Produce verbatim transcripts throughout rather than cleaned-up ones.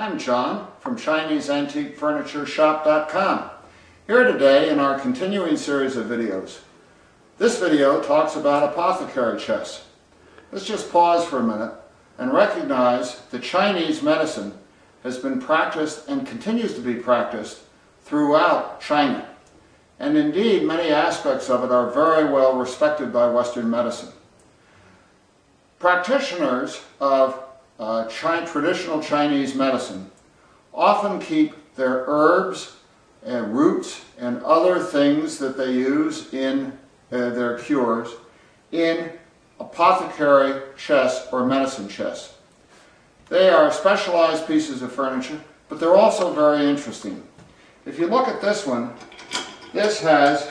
I'm John from Chinese Antique Furniture Shop dot com, here today in our continuing series of videos. This video talks about apothecary chests. Let's just pause for a minute and recognize that Chinese medicine has been practiced and continues to be practiced throughout China. And indeed, many aspects of it are very well respected by Western medicine. Practitioners of uh, Chi- traditional Chinese medicine often keep their herbs and roots and other things that they use in uh, their cures in apothecary chests or medicine chests. They are specialized pieces of furniture, but they're also very interesting. If you look at this one, this has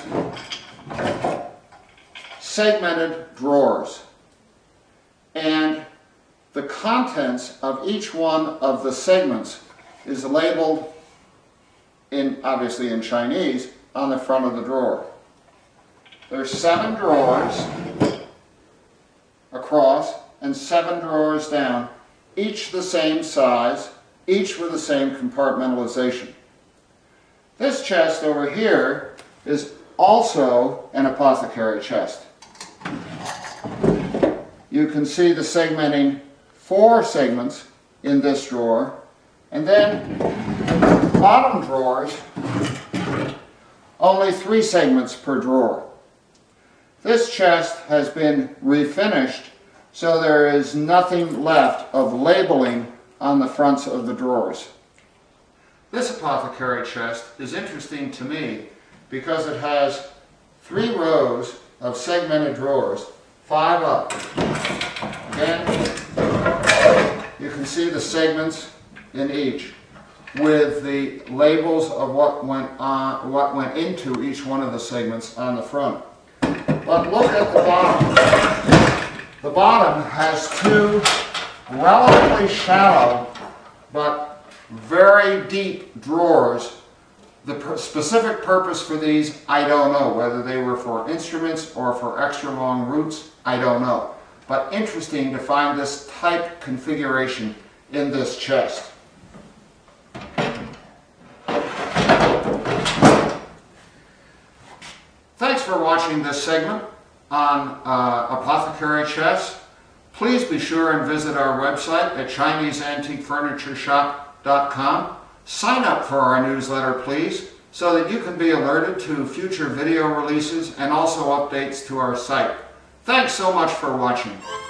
segmented drawers, and the contents of each one of the segments is labeled, in obviously in Chinese, on the front of the drawer. There's seven drawers across and seven drawers down, each the same size, each with the same compartmentalization. This chest over here is also an apothecary chest. You can see the segmenting, four segments in this drawer, and then bottom drawers, only three segments per drawer. This chest has been refinished, so there is nothing left of labeling on the fronts of the drawers. This apothecary chest is interesting to me because it has three rows of segmented drawers, five up. Again, you can see the segments in each with the labels of what went on, what went into each one of the segments on the front. But look at the bottom. The bottom has two relatively shallow but very deep drawers. The per specific purpose for these, I don't know. Whether they were for instruments or for extra long roots, I don't know. But interesting to find this type configuration in this chest. Thanks for watching this segment on uh, apothecary chests. Please be sure and visit our website at Chinese Antique Furniture Shop dot com. Sign up for our newsletter, please, so that you can be alerted to future video releases and also updates to our site. Thanks so much for watching.